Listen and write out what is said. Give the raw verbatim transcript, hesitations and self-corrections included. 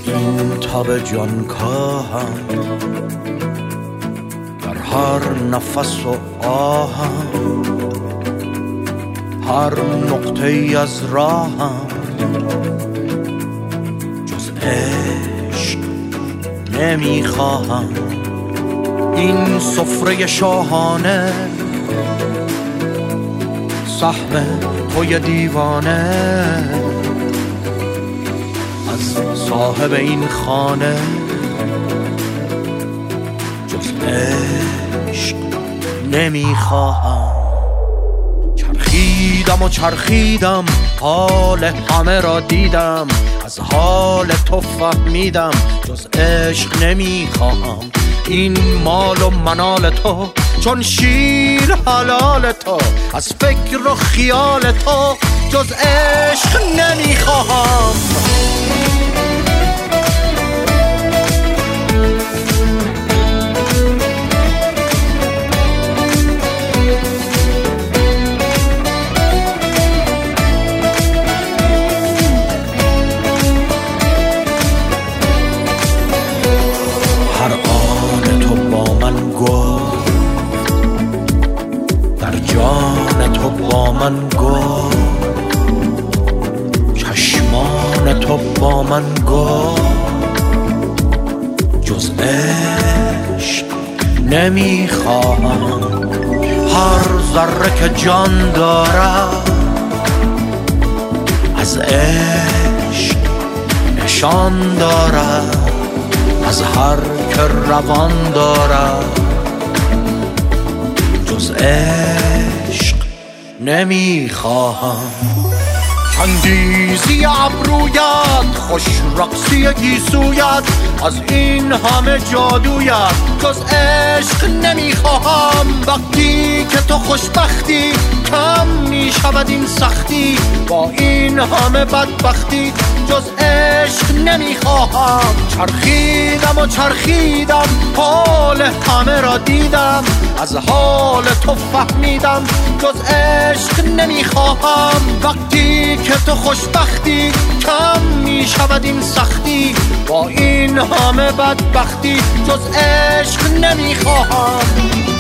این تب جان کاهم در هر نفس و آهم، هر نقطه ای از راهم جز عشق نمیخواهم. این سفره شاهانه سهم توی دیوانه، از صاحب این خانه جز عشق نمیخواهم. چرخیدم و چرخیدم حال همه را دیدم، از حال تو فهمیدم جز عشق نمیخواهم. این مال و منال تو چون شیر حلال تو، از فکر و خیال تو جز عشق نمیخواهم. هر آن تو با من گفت، در جان تو با من گفت، چشمان تو با من گفت جز عشق نمیخواهم. هر ذره که جان دارد از عشق نشان دارد، از هر که روان دارد جز عشق نمیخواهم. چنگیزی ابرویت، خوش رقصی گیسویت، از این همه جادویت جز عشق نمیخواهم. وقتی که تو خوشبختی کم میشود این سختی، با این همه بدبختی جز عشق نمیخواهم. چرخیدم و چرخیدم حال همه را دیدم، از حال تو فهمیدم جز عشق نمیخواهم. وقتی که تو خوشبختی کم میشود این سختی، با این همه بدبختی جز عشق نمیخواهم.